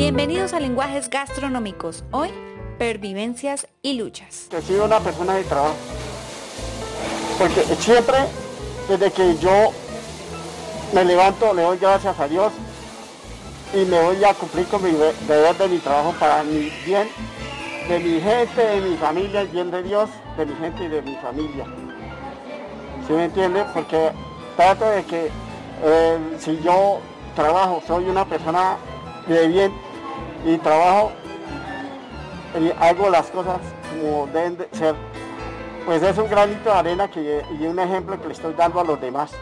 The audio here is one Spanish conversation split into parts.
Bienvenidos a Lenguajes Gastronómicos. Hoy, pervivencias y luchas. He sido una persona de trabajo, porque siempre, desde que yo me levanto, le doy gracias a Dios y me voy a cumplir con mi deber de mi trabajo para mi bien, de mi gente, de mi familia, el bien de Dios, de mi gente y de mi familia. ¿Sí me entiende? Porque trato de que si yo trabajo, soy una persona de bien y trabajo y hago las cosas como deben de ser, pues es un granito de arena y un ejemplo que le estoy dando a los demás.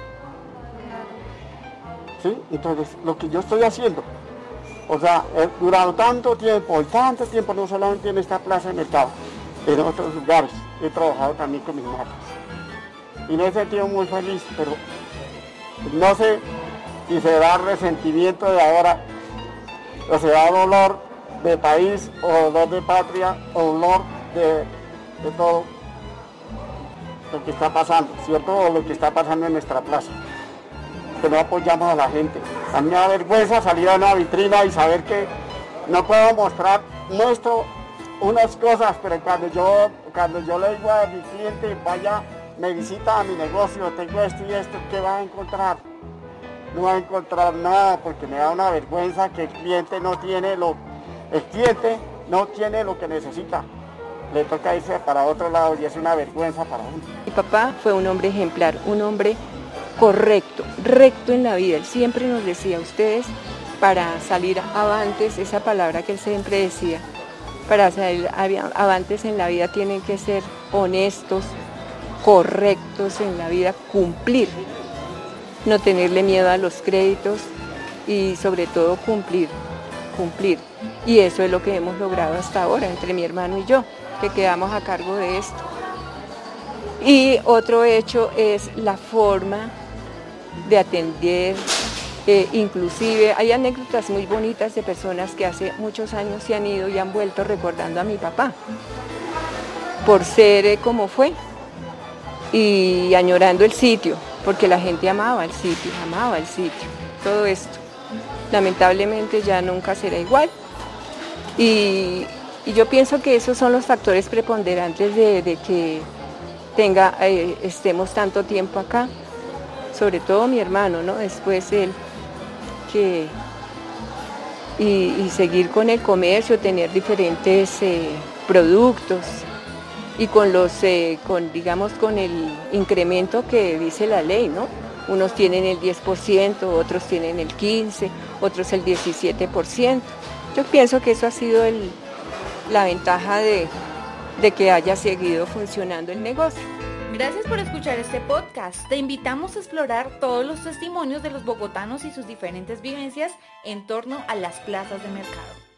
¿Sí? Entonces, lo que yo estoy haciendo, o sea, he durado tanto tiempo, no solamente en esta plaza de mercado, en otros lugares, he trabajado también con mis marcas. Y me he sentido muy feliz, pero no sé si se da resentimiento de ahora, o se da dolor de país, o dolor de patria, o dolor de todo lo que está pasando, ¿cierto? O lo que está pasando en nuestra plaza, que no apoyamos a la gente. A mí me da vergüenza salir a una vitrina y saber que no puedo muestro unas cosas, pero cuando yo le digo a mi cliente, vaya, me visita a mi negocio, tengo esto y esto, ¿qué va a encontrar? No va a encontrar nada, porque me da una vergüenza que el cliente no tiene lo que necesita. Le toca irse para otro lado y es una vergüenza para uno. Mi papá fue un hombre ejemplar, un hombre correcto, recto en la vida. Él siempre nos decía, ustedes para salir avantes, esa palabra que él siempre decía, para salir avantes en la vida tienen que ser honestos, correctos en la vida, cumplir, no tenerle miedo a los créditos y sobre todo cumplir. Y eso es lo que hemos logrado hasta ahora entre mi hermano y yo, que quedamos a cargo de esto. Y otro hecho es la forma de atender, inclusive hay anécdotas muy bonitas de personas que hace muchos años se han ido y han vuelto recordando a mi papá, por ser como fue y añorando el sitio, porque la gente amaba el sitio, todo esto. Lamentablemente ya nunca será igual y yo pienso que esos son los factores preponderantes de que estemos tanto tiempo acá, sobre todo mi hermano, ¿no? Después él, y seguir con el comercio, tener diferentes productos y con el incremento que dice la ley, ¿no? Unos tienen el 10%, otros tienen el 15%, otros el 17%. Yo pienso que eso ha sido la ventaja de que haya seguido funcionando el negocio. Gracias por escuchar este podcast. Te invitamos a explorar todos los testimonios de los bogotanos y sus diferentes vivencias en torno a las plazas de mercado.